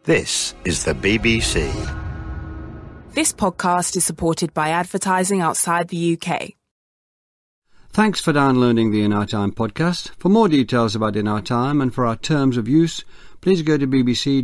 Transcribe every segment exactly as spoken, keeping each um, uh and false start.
This is the B B C. This podcast is supported by advertising outside the U K. Thanks for downloading the In Our Time podcast. For more details about In Our Time and for our terms of use, please go to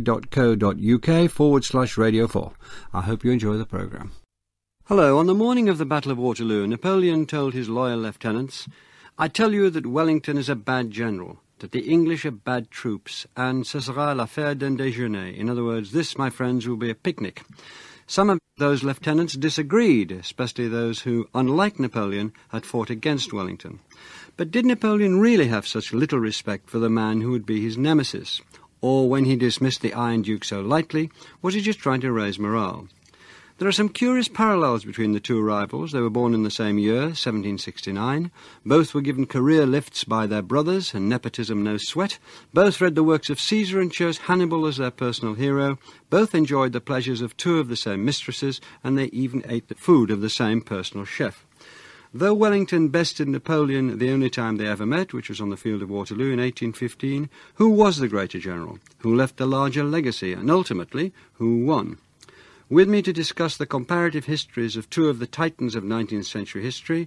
bbc.co.uk forward slash radio 4. I hope you enjoy the programme. Hello. On the morning of the Battle of Waterloo, Napoleon told his loyal lieutenants, "I tell you that Wellington is a bad general, that the English are bad troops, and ce sera l'affaire d'un déjeuner." In other words, this, my friends, will be a picnic. Some of those lieutenants disagreed, especially those who, unlike Napoleon, had fought against Wellington. But did Napoleon really have such little respect for the man who would be his nemesis? Or, when he dismissed the Iron Duke so lightly, was he just trying to raise morale? There are some curious parallels between the two rivals. They were born in the same year, seventeen sixty-nine. Both were given career lifts by their brothers, and nepotism no sweat. Both read the works of Caesar and chose Hannibal as their personal hero. Both enjoyed the pleasures of two of the same mistresses, and they even ate the food of the same personal chef. Though Wellington bested Napoleon the only time they ever met, which was on the field of Waterloo in eighteen fifteen, who was the greater general? Who left the larger legacy? And ultimately, who won? With me to discuss the comparative histories of two of the titans of nineteenth century history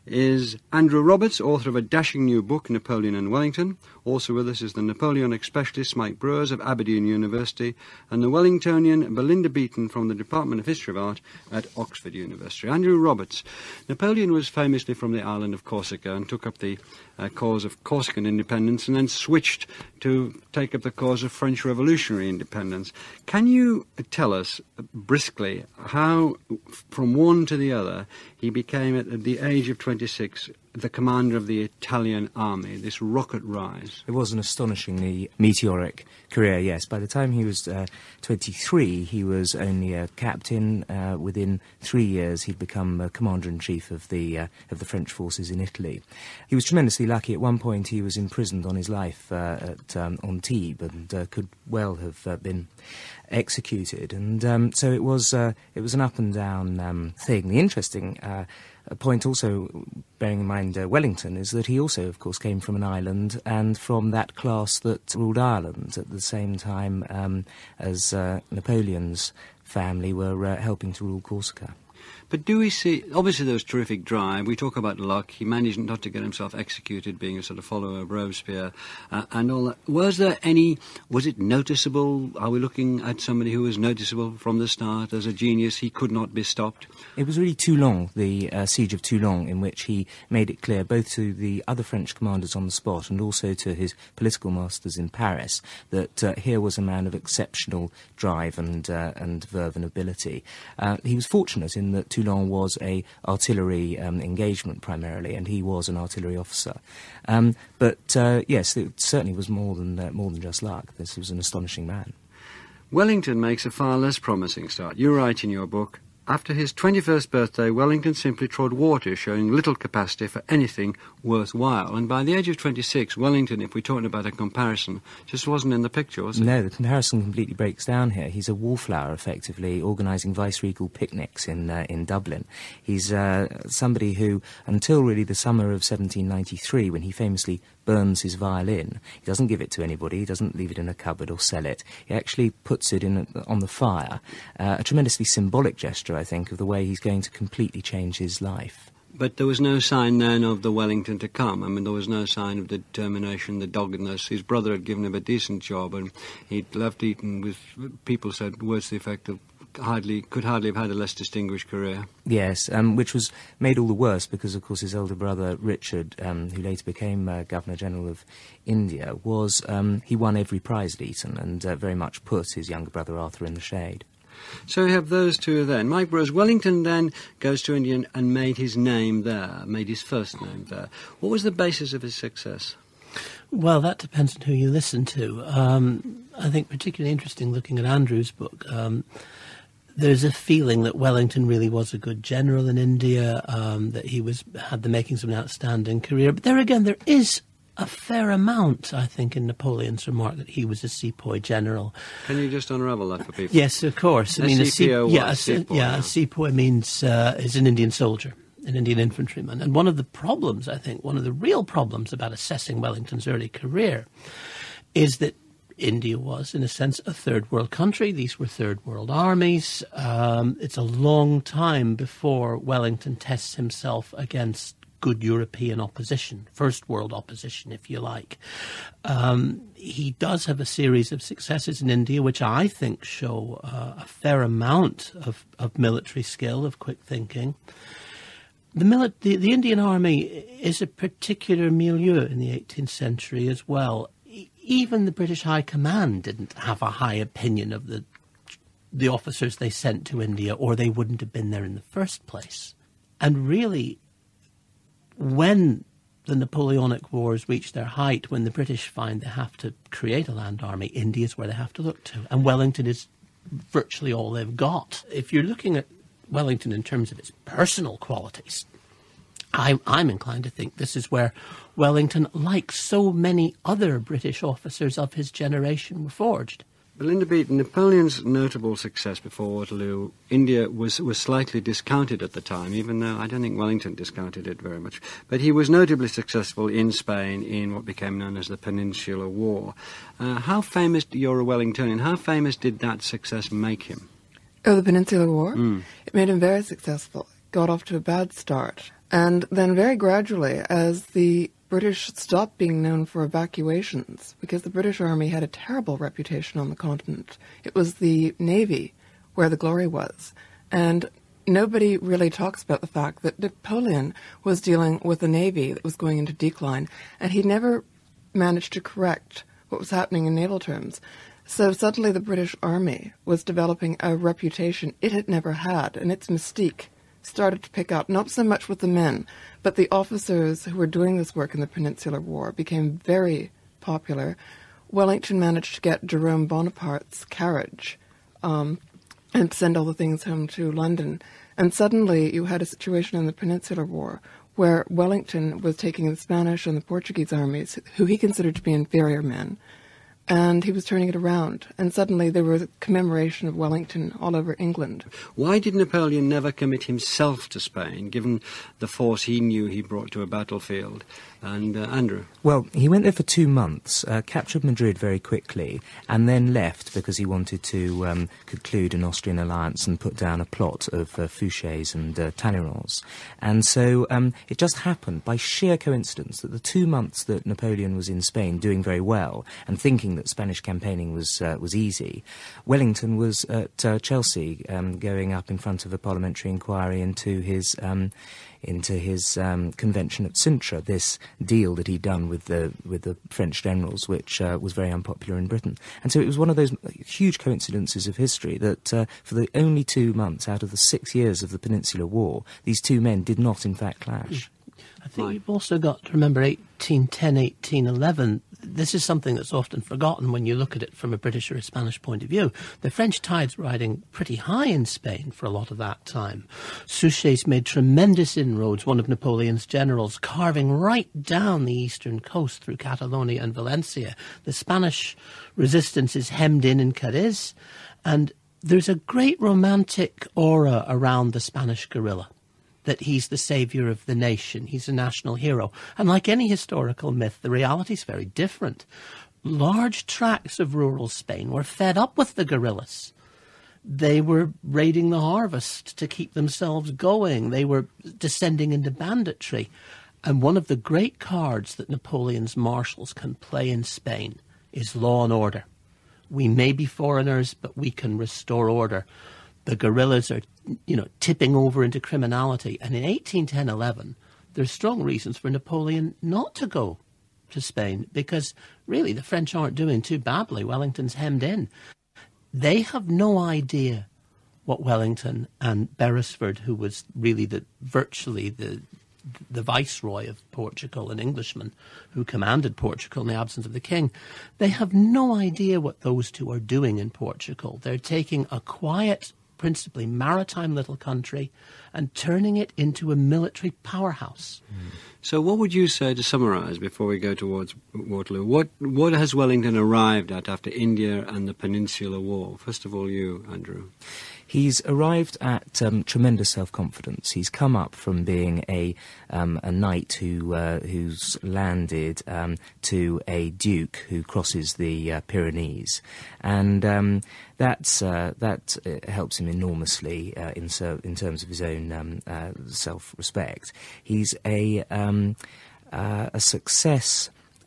is Andrew Roberts, author of a dashing new book, Napoleon and Wellington. Also with us is the Napoleonic specialist Mike Brewers of Aberdeen University and the Wellingtonian Belinda Beaton from the Department of History of Art at Oxford University. Andrew Roberts. Napoleon was famously from the island of Corsica and took up the uh, cause of Corsican independence and then switched to take up the cause of French revolutionary independence. Can you tell us briskly how, from one to the other, he became, at the age of twenty-six, the commander of the Italian army, this rocket rise? It was an astonishingly meteoric career, yes. By the time he was uh, twenty-three, he was only a captain. Uh, within three years, he'd become uh, commander-in-chief of the uh, of the French forces in Italy. He was tremendously lucky. At one point, he was imprisoned on his life uh, at um, Antibes and uh, could well have uh, been executed. And um, so it was uh, it was an up-and-down um, thing. The interesting uh, A point also, bearing in mind uh, Wellington, is that he also, of course, came from an island and from that class that ruled Ireland at the same time um, as uh, Napoleon's family were uh, helping to rule Corsica. But do we see, obviously there was terrific drive, we talk about luck, he managed not to get himself executed being a sort of follower of Robespierre uh, and all that. Was there any, was it noticeable, are we looking at somebody who was noticeable from the start as a genius, he could not be stopped? It was really Toulon, the uh, siege of Toulon, in which he made it clear both to the other French commanders on the spot and also to his political masters in Paris that uh, here was a man of exceptional drive and, uh, and verve and ability. Uh, he was fortunate in that Toulon was a artillery um, engagement primarily, and he was an artillery officer. Um, but uh, yes, it certainly was more than uh, more than just luck. This was an astonishing man. Wellington makes a far less promising start. You write in your book, after his twenty-first birthday, Wellington simply trod water, showing little capacity for anything worthwhile. And by the age of twenty-six, Wellington, if we're talking about a comparison, just wasn't in the picture, was it? No, the comparison completely breaks down here. He's a wallflower, effectively, organising vice-regal picnics in uh, in Dublin. He's uh, somebody who, until really the summer of seventeen ninety-three, when he famously burns his violin, he doesn't give it to anybody, he doesn't leave it in a cupboard or sell it. He actually puts it in a, on the fire, uh, a tremendously symbolic gesture, I think, of the way he's going to completely change his life. But there was no sign then of the Wellington to come. I mean, there was no sign of the determination, the doggedness. His brother had given him a decent job, and he'd left Eton with, people said, words to the effect of, hardly could hardly have had a less distinguished career. Yes, um, which was made all the worse because, of course, his elder brother, Richard, um, who later became uh, Governor-General of India, was um, he won every prize at Eton and uh, very much put his younger brother Arthur in the shade. So we have those two then. Mike Brewers, Wellington then goes to India and made his name there, made his first name there. What was the basis of his success? Well, that depends on who you listen to. Um, I think particularly interesting looking at Andrew's book, um, there's a feeling that Wellington really was a good general in India, um, that he was had the makings of an outstanding career. But there again, there is a fair amount, I think, in Napoleon's remark that he was a sepoy general. Can you just unravel that for people? Yes, of course. I mean, a sepoy, yeah, a, sepoy, yeah, yeah. a sepoy means uh, is an Indian soldier, an Indian infantryman. And one of the problems, I think, one of the real problems about assessing Wellington's early career is that India was, in a sense, a third world country. These were third world armies. Um, it's a long time before Wellington tests himself against good European opposition, first world opposition, if you like. Um, he does have a series of successes in India, which I think show uh, a fair amount of, of military skill, of quick thinking. The, mili- the, the Indian Army is a particular milieu in the eighteenth century as well. E- even the British High Command didn't have a high opinion of the the officers they sent to India, or they wouldn't have been there in the first place. And really, when the Napoleonic Wars reach their height, when the British find they have to create a land army, India is where they have to look to. And Wellington is virtually all they've got. If you're looking at Wellington in terms of its personal qualities, I, I'm inclined to think this is where Wellington, like so many other British officers of his generation, were forged. Belinda Beaton, Napoleon's notable success before Waterloo, India was, was slightly discounted at the time, even though I don't think Wellington discounted it very much. But he was notably successful in Spain in what became known as the Peninsular War. Uh, how famous, you're a Wellingtonian, how famous did that success make him? Oh, the Peninsular War? Mm. It made him very successful. Got off to a bad start. And then very gradually, as the British stopped being known for evacuations, because the British Army had a terrible reputation on the continent. It was the Navy where the glory was. And nobody really talks about the fact that Napoleon was dealing with a Navy that was going into decline, and he never managed to correct what was happening in naval terms. So suddenly the British Army was developing a reputation it had never had, and its mystique started to pick up, not so much with the men, but the officers who were doing this work in the Peninsular War became very popular. Wellington managed to get Jerome Bonaparte's carriage um, and send all the things home to London. And suddenly you had a situation in the Peninsular War where Wellington was taking the Spanish and the Portuguese armies, who he considered to be inferior men, and he was turning it around. And suddenly there was a commemoration of Wellington all over England. Why did Napoleon never commit himself to Spain, given the force he knew he brought to a battlefield? And, uh, Andrew? Well, he went there for two months, uh, captured Madrid very quickly, and then left because he wanted to um, conclude an Austrian alliance and put down a plot of uh, Fouché's and uh, Talleyrand's. And so um, it just happened, by sheer coincidence, that the two months that Napoleon was in Spain doing very well and thinking that Spanish campaigning was uh, was easy, Wellington was at uh, Chelsea, um, going up in front of a parliamentary inquiry into his um, into his um, convention at Sintra, this deal that he'd done with the with the French generals, which uh, was very unpopular in Britain. And so it was one of those huge coincidences of history that uh, for the only two months out of the six years of the Peninsular War, these two men did not in fact clash. I think you've also got to remember eighteen ten, eighteen eleven. This is something that's often forgotten when you look at it from a British or a Spanish point of view. The French tide's riding pretty high in Spain for a lot of that time. Suchet's made tremendous inroads, one of Napoleon's generals, carving right down the eastern coast through Catalonia and Valencia. The Spanish resistance is hemmed in in Cadiz, and there's a great romantic aura around the Spanish guerrilla, that he's the saviour of the nation, he's a national hero. And like any historical myth, the reality is very different. Large tracts of rural Spain were fed up with the guerrillas. They were raiding the harvest to keep themselves going. They were descending into banditry. And one of the great cards that Napoleon's marshals can play in Spain is law and order. We may be foreigners, but we can restore order. The guerrillas are, you know, tipping over into criminality. And in eighteen ten eleven, there's strong reasons for Napoleon not to go to Spain, because really the French aren't doing too badly. Wellington's hemmed in. They have no idea what Wellington and Beresford, who was really the virtually the the viceroy of Portugal, an Englishman who commanded Portugal in the absence of the king, they have no idea what those two are doing in Portugal. They're taking a quiet, principally maritime little country and turning it into a military powerhouse. Mm. So what would you say, to summarise before we go towards Waterloo, what what has Wellington arrived at after India and the Peninsular War? First of all, you, Andrew. He's arrived at um, tremendous self-confidence. He's come up from being a um, a knight who uh, who's landed um, to a duke who crosses the uh, Pyrenees, and um, that's uh, that uh, helps him enormously uh, in so, in terms of his own um, uh, self-respect. He's a um, uh, a success.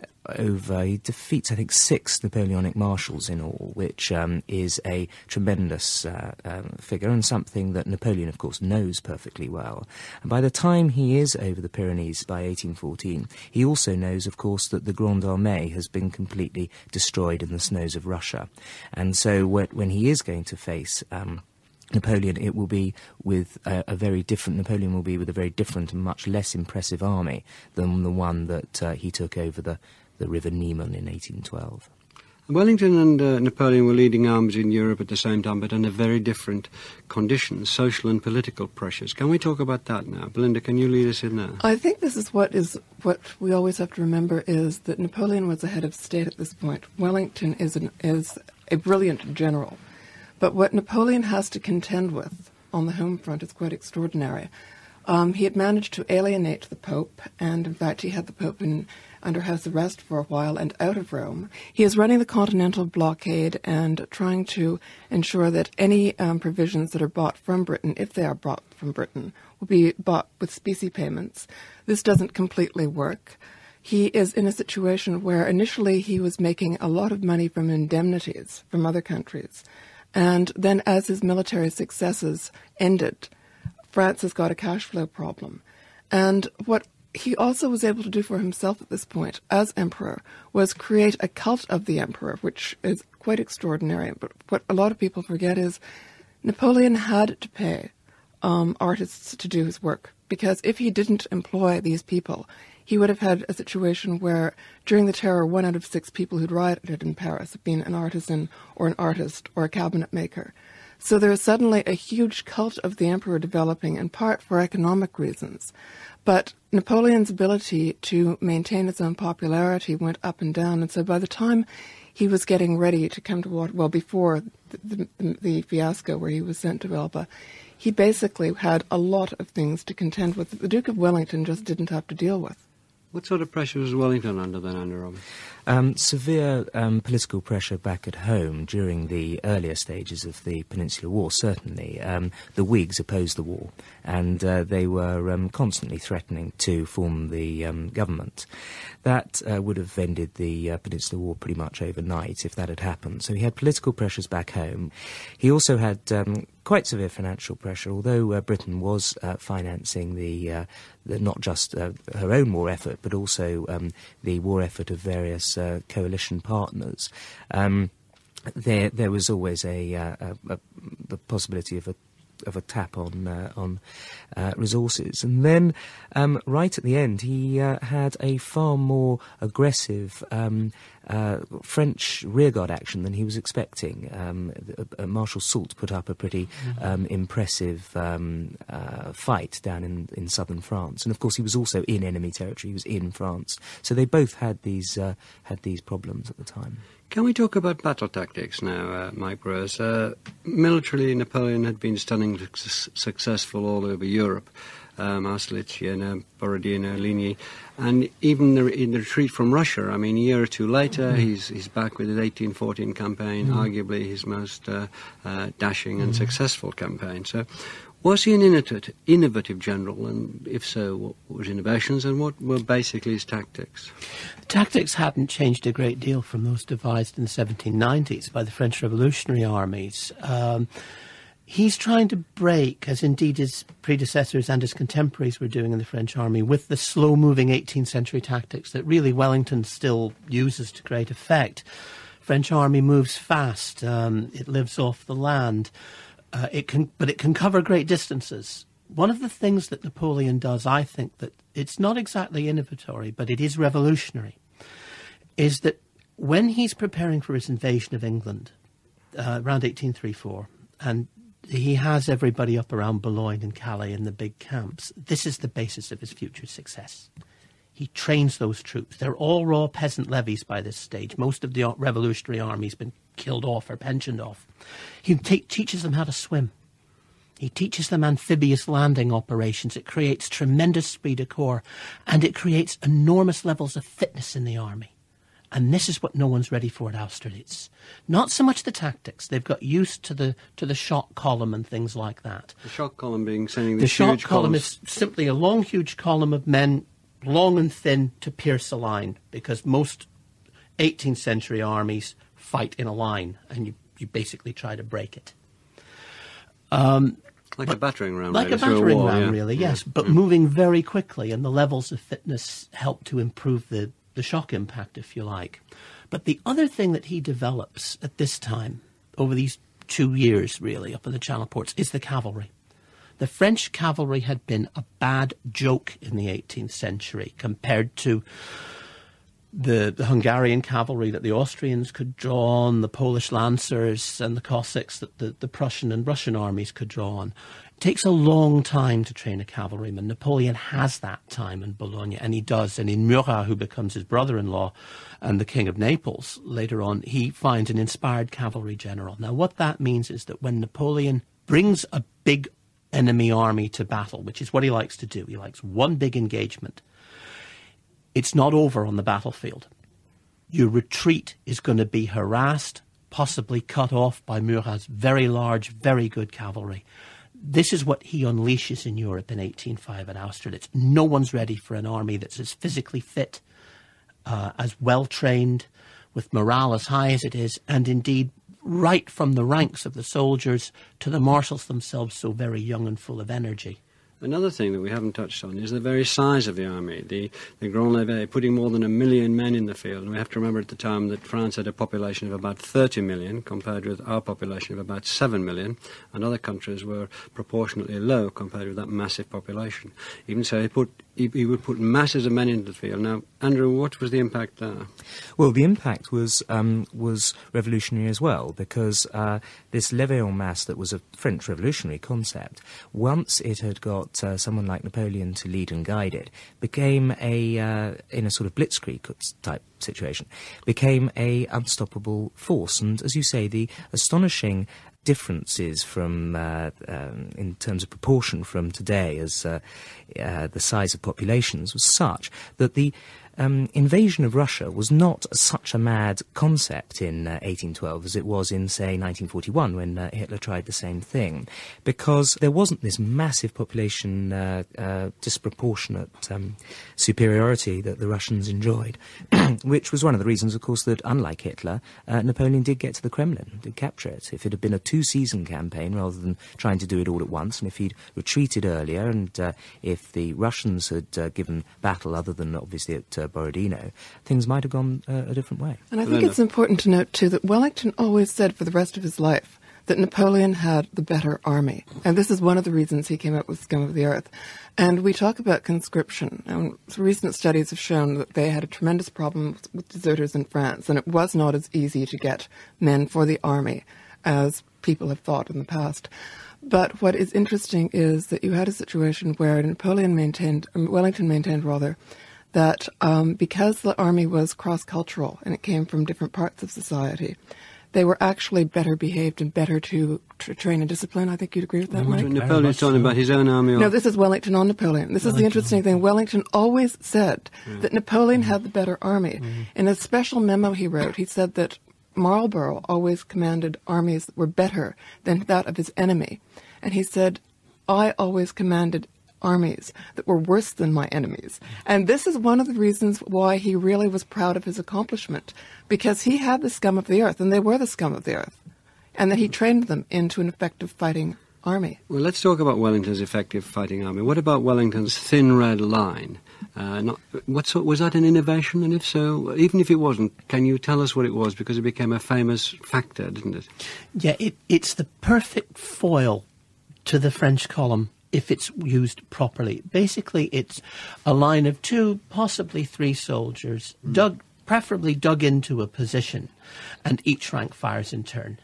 Over, he defeats, I think, six Napoleonic marshals in all, which um, is a tremendous uh, um, figure and something that Napoleon, of course, knows perfectly well. And by the time he is over the Pyrenees by eighteen fourteen, he also knows, of course, that the Grande Armée has been completely destroyed in the snows of Russia. And so when, when he is going to face Um, Napoleon, it will be with a, a very different, Napoleon will be with a very different and much less impressive army than the one that uh, he took over the, the River Niemen in eighteen twelve. Wellington and uh, Napoleon were leading armies in Europe at the same time, but under very different conditions, social and political pressures. Can we talk about that now? Belinda, can you lead us in there? I think this is what is what we always have to remember is that Napoleon was the head of state at this point. Wellington is an, is a brilliant general. But what Napoleon has to contend with on the home front is quite extraordinary. Um, he had managed to alienate the Pope, and in fact he had the Pope in, under house arrest for a while and out of Rome. He is running the continental blockade and trying to ensure that any um, provisions that are bought from Britain, if they are bought from Britain, will be bought with specie payments. This doesn't completely work. He is in a situation where initially he was making a lot of money from indemnities from other countries. And then as his military successes ended, France has got a cash flow problem. And what he also was able to do for himself at this point as emperor was create a cult of the emperor, which is quite extraordinary. But what a lot of people forget is Napoleon had to pay um, artists to do his work, because if he didn't employ these people, he would have had a situation where, during the terror, one out of six people who'd rioted in Paris had been an artisan or an artist or a cabinet maker. So there is suddenly a huge cult of the emperor developing, in part for economic reasons. But Napoleon's ability to maintain his own popularity went up and down, and so by the time he was getting ready to come to what, well, before the, the, the fiasco where he was sent to Elba, he basically had a lot of things to contend with that the Duke of Wellington just didn't have to deal with. What sort of pressure was Wellington under then, Andrew Robin? Um, severe um, political pressure back at home during the earlier stages of the Peninsular War, certainly. Um, the Whigs opposed the war, and uh, they were um, constantly threatening to form the um, government. That uh, would have ended the uh, Peninsular War pretty much overnight if that had happened. So he had political pressures back home. He also had um, quite severe financial pressure, although uh, Britain was uh, financing the, uh, the not just uh, her own war effort, but also um, the war effort of various uh, coalition partners. Um, there, there was always a, uh, a, a the possibility of a of a tap on uh, on uh, resources. And then um, right at the end he uh, had a far more aggressive um, uh, French rearguard action than he was expecting. Um, uh, Marshal Soult put up a pretty um, impressive um, uh, fight down in, in southern France, and of course he was also in enemy territory. He was in France, so they both had these uh, had these problems at the time. Can we talk about battle tactics now, uh, Mike Burrows? Uh, militarily, Napoleon had been stunning su- successful all over Europe. Um, Austerlitz, Jena, Borodino, Ligny, and even the, in the retreat from Russia. I mean, a year or two later, mm. he's he's back with his eighteen fourteen campaign, mm. arguably his most uh, uh, dashing and mm. successful campaign. So, was he an innovative, innovative general, and if so, what were his innovations, and what were basically his tactics? The tactics hadn't changed a great deal from those devised in the seventeen nineties by the French revolutionary armies. Um, He's trying to break, as indeed his predecessors and his contemporaries were doing in the French army, with the slow-moving eighteenth century tactics that really Wellington still uses to great effect. French army moves fast. Um, it lives off the land. Uh, it can, but it can cover great distances. One of the things that Napoleon does, I think, that it's not exactly innovatory, but it is revolutionary, is that when he's preparing for his invasion of England uh, around eighteen thirty-four, and he has everybody up around Boulogne and Calais in the big camps, this is the basis of his future success. He trains those troops. They're all raw peasant levies by this stage. Most of the revolutionary army's been killed off or pensioned off. He te- teaches them how to swim. He teaches them amphibious landing operations. It creates tremendous speed of corps, and it creates enormous levels of fitness in the army. And this is what no one's ready for at Austerlitz. Not so much the tactics. They've got used to the to the shock column and things like that. The shock column being sending the these shock huge column columns. is simply a long, huge column of men, long and thin, to pierce a line, because most eighteenth century armies fight in a line, and you, you basically try to break it. Um, Like but, a battering ram, Like really, a battering a wall, ram, yeah. really, yes, yeah. but yeah. moving very quickly, and the levels of fitness help to improve the, the shock impact, if you like. But the other thing that he develops at this time, over these two years, really, up in the Channel ports, is the cavalry. The French cavalry had been a bad joke in the eighteenth century compared to the, the Hungarian cavalry that the Austrians could draw on, the Polish lancers and the Cossacks that the, the Prussian and Russian armies could draw on. It takes a long time to train a cavalryman. Napoleon has that time in Bologna, and he does. And in Murat, who becomes his brother-in-law and the King of Naples later on, he finds an inspired cavalry general. Now, what that means is that when Napoleon brings a big enemy army to battle, which is what he likes to do, he likes one big engagement, it's not over on the battlefield. Your retreat is going to be harassed, possibly cut off by Murat's very large, very good cavalry. This is what he unleashes in Europe in eighteen oh five at Austerlitz. No one's ready for an army that's as physically fit, uh, as well-trained, with morale as high as it is, and indeed right from the ranks of the soldiers to the marshals themselves, so very young and full of energy. Another thing that we haven't touched on is the very size of the army, the, the Grand Levée, putting more than a million men in the field. And we have to remember at the time that France had a population of about thirty million, compared with our population of about seven million, and other countries were proportionately low compared with that massive population. Even so, he, put, he, he would put masses of men into the field. Now, Andrew, what was the impact there? Well, the impact was um, was revolutionary as well, because uh, this levée en masse that was a French revolutionary concept, once it had got Uh, someone like Napoleon to lead and guide it, became a, uh, in a sort of blitzkrieg type situation, became a unstoppable force. And as you say, the astonishing differences from, uh, um, in terms of proportion from today as uh, uh, the size of populations was such that the Um, invasion of Russia was not such a mad concept in uh, eighteen twelve as it was in, say, nineteen forty-one, when uh, Hitler tried the same thing, because there wasn't this massive population uh, uh, disproportionate um, superiority that the Russians enjoyed, which was one of the reasons, of course, that, unlike Hitler, uh, Napoleon did get to the Kremlin, did capture it. If it had been a two-season campaign rather than trying to do it all at once, and if he'd retreated earlier, and uh, if the Russians had uh, given battle other than, obviously, at uh, Borodino, things might have gone uh, a different way. And I think it's important to note, too, that Wellington always said for the rest of his life that Napoleon had the better army. And this is one of the reasons he came up with Scum of the Earth. And we talk about conscription. And recent studies have shown that they had a tremendous problem with deserters in France, and it was not as easy to get men for the army as people have thought in the past. But what is interesting is that you had a situation where Napoleon maintained, Wellington maintained rather, that um, because the army was cross-cultural and it came from different parts of society, they were actually better behaved and better to tra- train and discipline. I think you'd agree with that, Mike? Napoleon's talking about his own army. Or... No, this is Wellington on Napoleon. This Wellington. is the interesting thing. Wellington always said yeah. that Napoleon mm-hmm. had the better army. Mm-hmm. In a special memo he wrote, he said that Marlborough always commanded armies that were better than that of his enemy. And he said, I always commanded armies that were worse than my enemies. And this is one of the reasons why he really was proud of his accomplishment, because he had the scum of the earth, and they were the scum of the earth, and that he trained them into an effective fighting army. Well, let's talk about Wellington's effective fighting army. What about Wellington's thin red line? Uh, not, what sort, was that an innovation? And if so, even if it wasn't, can you tell us what it was? Because it became a famous factor, didn't it? Yeah, it, it's the perfect foil to the French column if it's used properly. Basically, it's a line of two, possibly three soldiers, mm. dug, preferably dug into a position, and each rank fires in turn.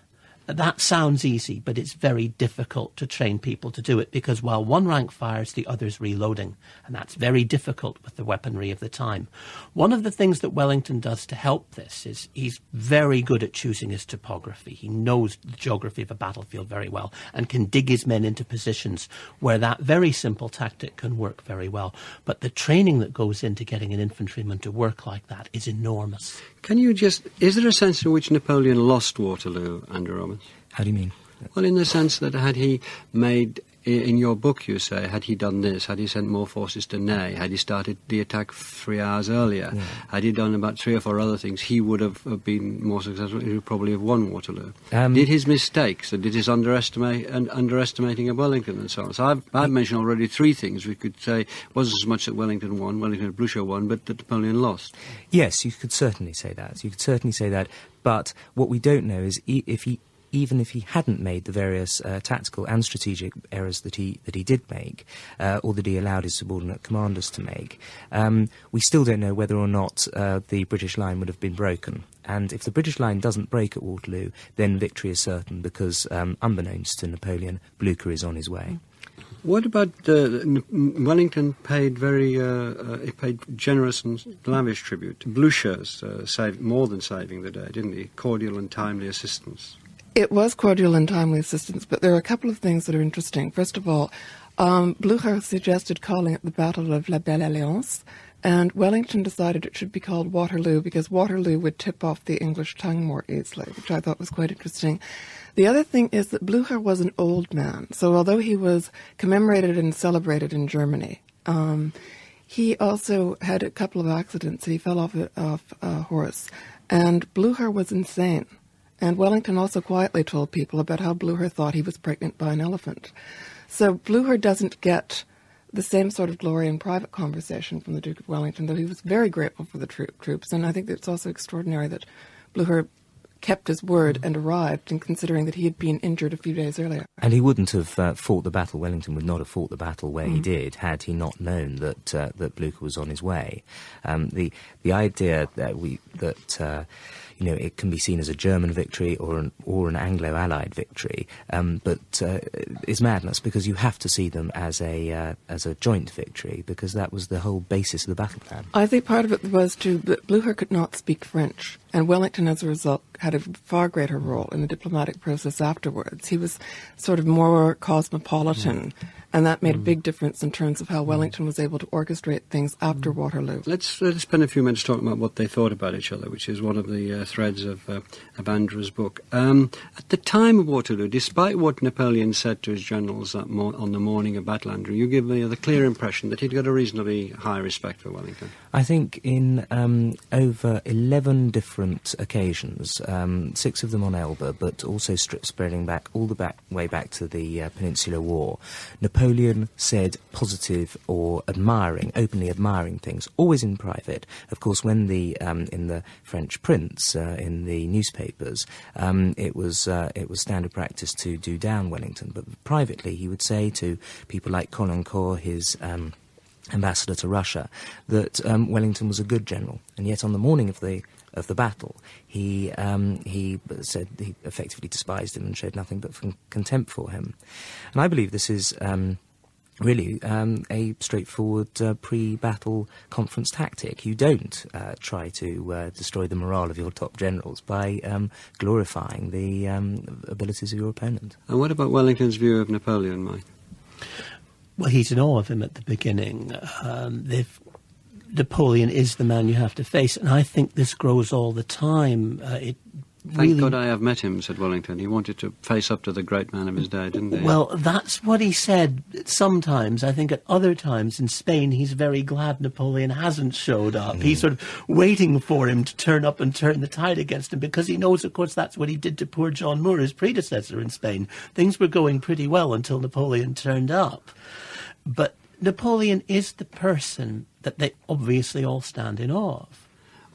That sounds easy, but it's very difficult to train people to do it, because while one rank fires, the other's reloading, and that's very difficult with the weaponry of the time. One of the things that Wellington does to help this is he's very good at choosing his topography. He knows the geography of a battlefield very well and can dig his men into positions where that very simple tactic can work very well. But the training that goes into getting an infantryman to work like that is enormous. Can you just... Is there a sense in which Napoleon lost Waterloo, Andrew Robbins? How do you mean? Well, in the sense that had he made... In your book, you say, had he done this, had he sent more forces to Ney, had he started the attack three hours earlier, yeah. had he done about three or four other things, he would have been more successful. He would probably have won Waterloo. Um, did his mistakes, and did his underestimate and underestimating of Wellington and so on? So I've, I've mentioned already three things. We could say it wasn't as much that Wellington won, Wellington and Blucher won, but that Napoleon lost. Yes, you could certainly say that. You could certainly say that. But what we don't know is e- if he... even if he hadn't made the various uh, tactical and strategic errors that he that he did make, uh, or that he allowed his subordinate commanders to make, um, we still don't know whether or not uh, the British line would have been broken. And if the British line doesn't break at Waterloo, then victory is certain, because, um, unbeknownst to Napoleon, Blucher is on his way. What about uh, Wellington paid very uh, uh, he paid generous and lavish tribute. Blucher's uh, saved more than saving the day, didn't he? Cordial and timely assistance. It was cordial and timely assistance, but there are a couple of things that are interesting. First of all, um, Blucher suggested calling it the Battle of La Belle Alliance, and Wellington decided it should be called Waterloo because Waterloo would tip off the English tongue more easily, which I thought was quite interesting. The other thing is that Blucher was an old man, so although he was commemorated and celebrated in Germany, um, he also had a couple of accidents. He fell off a, off a horse, and Blucher was insane. And Wellington also quietly told people about how Blucher thought he was pregnant by an elephant. So Blucher doesn't get the same sort of glory in private conversation from the Duke of Wellington, though he was very grateful for the troop, troops. And I think it's also extraordinary that Blucher kept his word and arrived, and considering that he had been injured a few days earlier. And he wouldn't have uh, fought the battle, Wellington would not have fought the battle where mm. he did, had he not known that uh, that Blucher was on his way. Um, the the idea that we that uh, you know it can be seen as a German victory or an or an Anglo-Allied victory, um, but uh, is madness, because you have to see them as a uh, as a joint victory, because that was the whole basis of the battle plan. I think part of it was too that Blucher could not speak French, and Wellington, as a result, had a far greater role in the diplomatic process afterwards. He was sort of more cosmopolitan, mm. and that made mm. a big difference in terms of how Wellington was able to orchestrate things after mm. Waterloo. Let's, let's spend a few minutes talking about what they thought about each other, which is one of the uh, threads of, uh, of Andrew's book. Um, at the time of Waterloo, despite what Napoleon said to his generals that mo- on the morning of battle, Andrew, you give me the clear impression that he'd got a reasonably high respect for Wellington. I think in um, over eleven different occasions, um, six of them on Elba, but also stri- spreading back all the back, way back to the uh, Peninsular War, Napoleon said positive or admiring, openly admiring things, always in private. Of course, when the um, in the French prints, uh, in the newspapers, um, it was uh, it was standard practice to do down Wellington, but privately he would say to people like Caulaincourt, his um, ambassador to Russia, that um, Wellington was a good general, and yet on the morning of the of the battle, he um, he said he effectively despised him and showed nothing but contempt for him. And I believe this is um, really um, a straightforward uh, pre-battle conference tactic. You don't uh, try to uh, destroy the morale of your top generals by um, glorifying the um, abilities of your opponent. And what about Wellington's view of Napoleon, Mike? Well, he's in awe of him at the beginning. Um, they've Napoleon is the man you have to face, and I think this grows all the time. Uh, it Thank really... God I have met him, said Wellington. He wanted to face up to the great man of his day, didn't he? Well, that's what he said sometimes. I think at other times in Spain, he's very glad Napoleon hasn't showed up. Mm. He's sort of waiting for him to turn up and turn the tide against him, because he knows, of course, that's what he did to poor John Moore, his predecessor in Spain. Things were going pretty well until Napoleon turned up. But Napoleon is the person that they obviously all stand in awe of.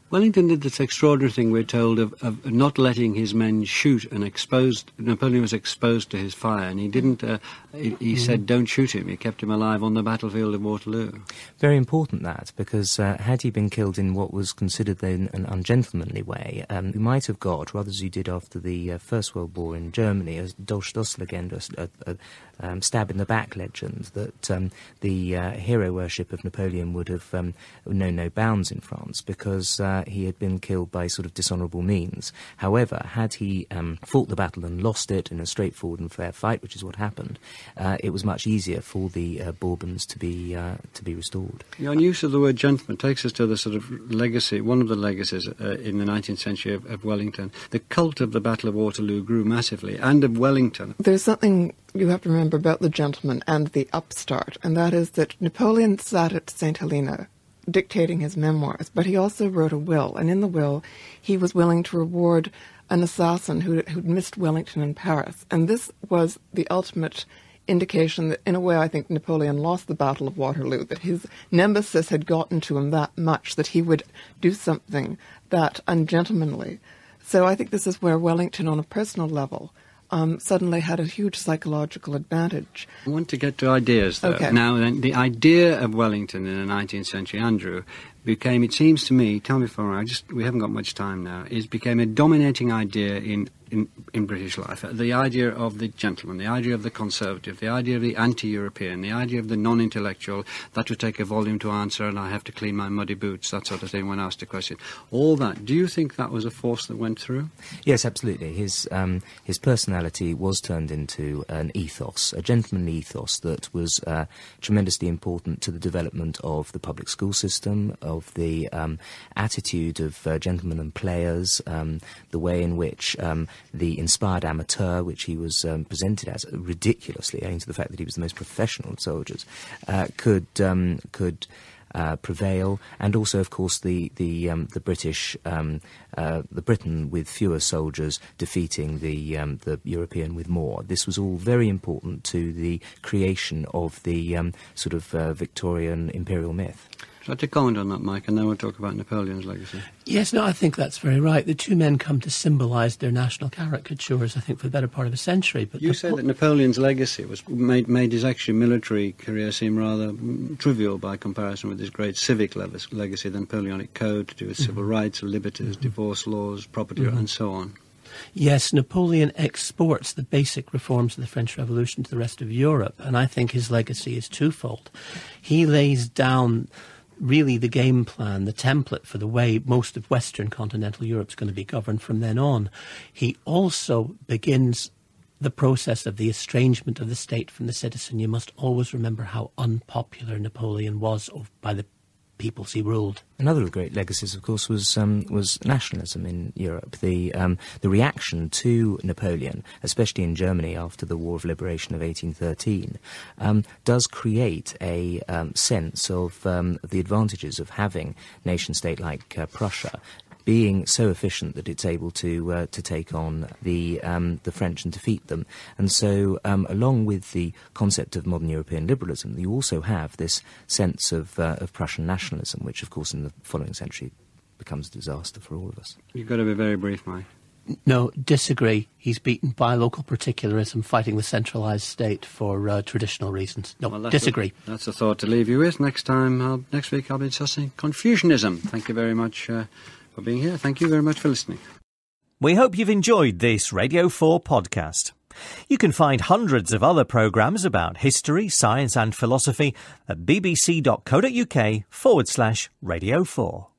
Wellington did this extraordinary thing, we're told, of, of not letting his men shoot and exposed. Napoleon was exposed to his fire, and he didn't. Uh, he he mm. said, "Don't shoot him." He kept him alive on the battlefield of Waterloo. Very important that, because uh, had he been killed in what was considered then an ungentlemanly way, um, we might have got, rather as you did after the uh, First World War in Germany, a Dolchstoßlegende, a, a, a um, stab in the back legend, that um, the uh, hero worship of Napoleon would have um, known no bounds in France, because uh, he had been killed by sort of dishonourable means. However, had he um, fought the battle and lost it in a straightforward and fair fight, which is what happened, uh, it was much easier for the uh, Bourbons to be uh, to be restored. Your use of the word gentleman takes us to the sort of legacy, one of the legacies uh, in the nineteenth century of, of Wellington. The cult of the Battle of Waterloo grew massively, and of Wellington. There's something you have to remember about the gentleman and the upstart, and that is that Napoleon sat at Saint Helena dictating his memoirs, but he also wrote a will, and in the will he was willing to reward an assassin who who'd missed Wellington in Paris. And this was the ultimate indication that, in a way, I think Napoleon lost the Battle of Waterloo, that his nemesis had gotten to him that much that he would do something that ungentlemanly. So I think this is where Wellington, on a personal level, Um, suddenly had a huge psychological advantage. I want to get to ideas, though. Okay. Now, then, the idea of Wellington in the nineteenth century, Andrew, became, it seems to me, tell me if I'm wrong, I just, we haven't got much time now, is became a dominating idea in, in, in British life. The idea of the gentleman, the idea of the conservative, the idea of the anti-European, the idea of the non-intellectual, that would take a volume to answer and I have to clean my muddy boots, that sort of thing when asked a question. All that, do you think that was a force that went through? Yes, absolutely. His, um, his personality was turned into an ethos, a gentlemanly ethos that was uh, tremendously important to the development of the public school system, of the um, attitude of uh, gentlemen and players, um, the way in which um, the inspired amateur, which he was um, presented as ridiculously, owing to the fact that he was the most professional of soldiers, uh, could um, could uh, prevail, and also, of course, the the um, the British, um, uh, the Britain with fewer soldiers defeating the um, the European with more. This was all very important to the creation of the um, sort of uh, Victorian imperial myth. I'd like to comment on that, Mike, and then we'll talk about Napoleon's legacy. Yes, no, I think that's very right. The two men come to symbolise their national caricatures, I think, for the better part of a century. But you say that Napoleon's legacy was made, made his actually military career seem rather mm, trivial by comparison with his great civic le- legacy, the Napoleonic Code to do with mm-hmm. civil rights, liberties, mm-hmm. divorce laws, property, mm-hmm. and so on. Yes, Napoleon exports the basic reforms of the French Revolution to the rest of Europe, and I think his legacy is twofold. He lays down really the game plan, the template for the way most of Western continental Europe is going to be governed from then on. He also begins the process of the estrangement of the state from the citizen. You must always remember how unpopular Napoleon was by the peoples he ruled. Another of the great legacies, of course, was um, was nationalism in Europe. The um, the reaction to Napoleon, especially in Germany after the War of Liberation of eighteen thirteen, um, does create a um, sense of um, the advantages of having nation-state like uh, Prussia being so efficient that it's able to uh, to take on the um, the French and defeat them. And so, um, along with the concept of modern European liberalism, you also have this sense of uh, of Prussian nationalism, which, of course, in the following century becomes a disaster for all of us. You've got to be very brief, Mike. No, disagree. He's beaten by local particularism, fighting the centralised state for uh, traditional reasons. No, well, that's disagree. A, that's a thought to leave you with. Next time, I'll, next week, I'll be discussing Confucianism. Thank you very much uh, for being here. Thank you very much for listening. We hope you've enjoyed this Radio four podcast. You can find hundreds of other programmes about history, science and philosophy at bbc.co.uk forward slash Radio four.